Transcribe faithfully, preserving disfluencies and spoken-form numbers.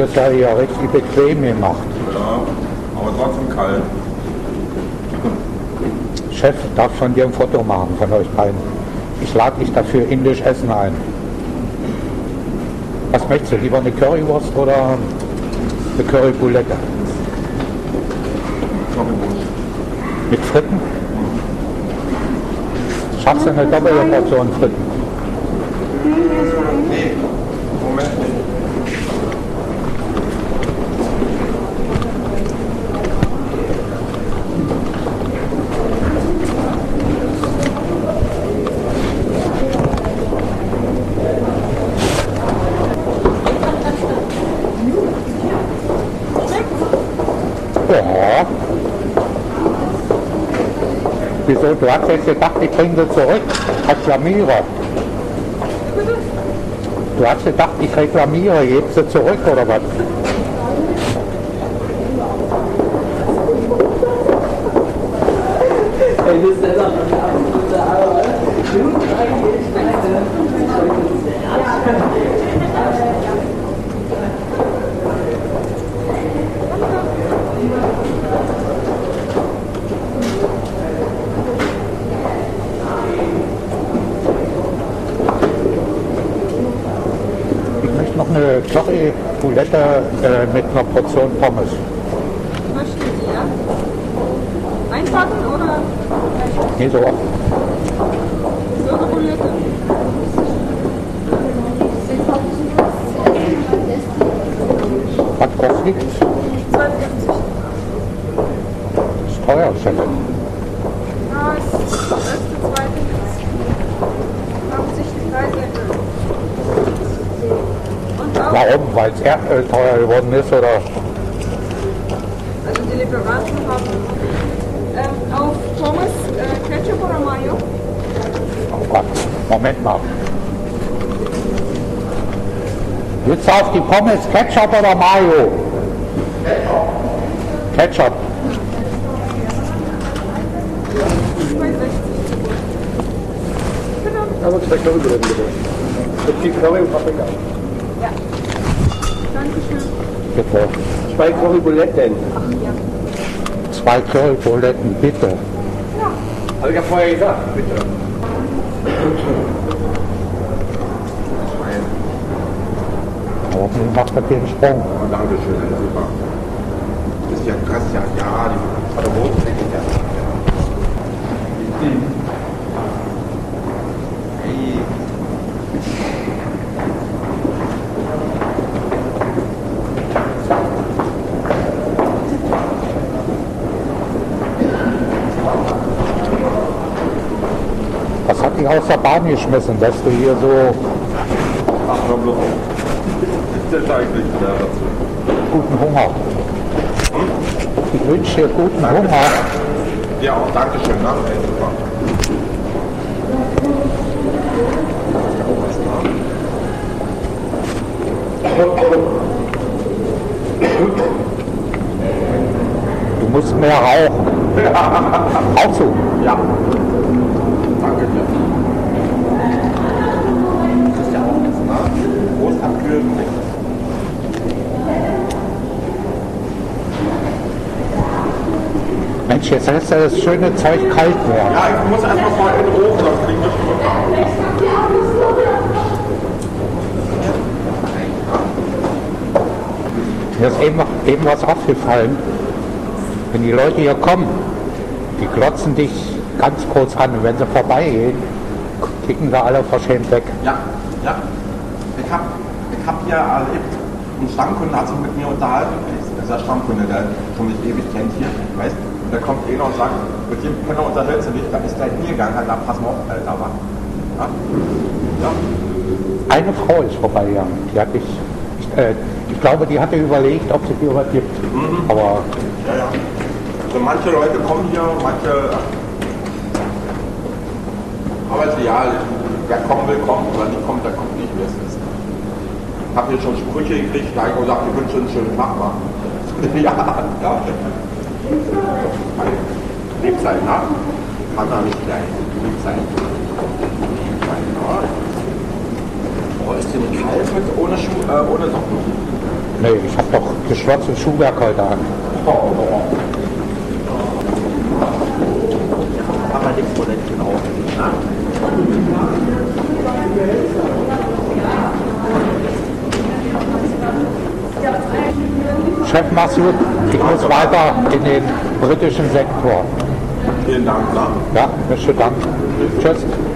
ist ja hier richtig bequem gemacht. Ja, aber trotzdem kalt. Chef, darf von dir ein Foto machen von euch beiden. Ich lade dich dafür indisch essen ein. Was möchtest du? Lieber eine Currywurst oder eine Curryboulette? Currywurst. Mit Fritten? Schaffst du eine doppelte Portion Fritten? Nee, Moment nicht. Ja. Wieso? Du hast jetzt gedacht, ich bringe sie zurück. Reklamiere. Du hast gedacht, ich reklamiere, gebe sie zurück oder was? Ich möchte noch eine Curryboulette äh, mit einer Portion Pommes. Möchten Sie, ja? Einpacken oder Nee, so. so eine Boulette? Was kostet die? zwei vierzig. Ist teuer, Chef. Ja, ist das erste, zweite. Haben sich die Preise erhöht. Und auch, Warum? Weil es Erdöl teuer geworden ist oder? also die Lieferanten haben ähm, auf Pommes äh, Ketchup oder Mayo? Oh Gott, Moment mal. Willst du auf die Pommes Ketchup oder Mayo? Ketchup. zwei sechzig. Genau. Aber zwei Currybuletten bitte. Mit viel Curry und Paprika. Ja. Dankeschön. Bitte. Zwei Currybuletten. Zwei Currybuletten, bitte. Habe ich ja vorher gesagt, bitte. Hoffentlich macht er den Sprung. Oh, danke schön, super. Das ist ja krass, ja, ja, die Vaterbrotstrecke, ja. Hey. Was hat dich aus der Bahn geschmissen, dass du hier so Ach, hör bloß auf. Das ist eigentlich wieder dazu. guten Hunger? Ich wünsche dir guten Hunger. Ja, auch danke schön, ne? Ey, super. Du musst mehr rauchen. Auch so. Ja. Danke dir. Das ist ja auch nichts, ne? Groß abkühlen, nichts. Mensch, jetzt lässt er das schöne Zeug kalt werden. Ja, ich muss erstmal vorher in den Ofen, sonst kriegen wir schon. Mir ist eben, eben was aufgefallen. Wenn die Leute hier kommen, die glotzen dich ganz kurz an. Und wenn sie vorbeigehen, kicken sie alle verschämt weg. Ja, ja. Ich hab, ich hab hier erlebt, ein Stammkunde hat sich mit mir unterhalten. Das ist der Stammkunde, der schon mich ewig kennt hier, weißt du? Und da kommt einer und sagt, mit dem Penner unterhältst du dich, da ist der hier gegangen, hat da pass mal auf, Alter, war. Ja? Ja. Eine Frau ist vorbeigegangen. Die hat ich, ich, äh, ich glaube, die hatte überlegt, ob sie dir was gibt. Mhm. Aber Ja, ja. Also manche Leute kommen hier, manche. Aber es ist ja, wer kommen will, kommt. Wer nicht kommt, der kommt nicht, wie es ist. Ich habe hier schon Sprüche gekriegt, da habe ich gesagt, ich wünsche einen schönen Tag mal. Ja, ja. Lieb sein, ne? Kann er nicht gleich. Lieb sein. Lieb sein, ne? Oh, ist dir nicht kalt mit ohne Schuhe, äh, ohne Socken? Nee, ich habe doch geschlossene Schuhwerk heute an. Oh, oh. Aber nichts von den genau. Chef, mach's gut. Ich muss weiter in den britischen Sektor. Vielen Dank. Ja, besten Dank. Tschüss.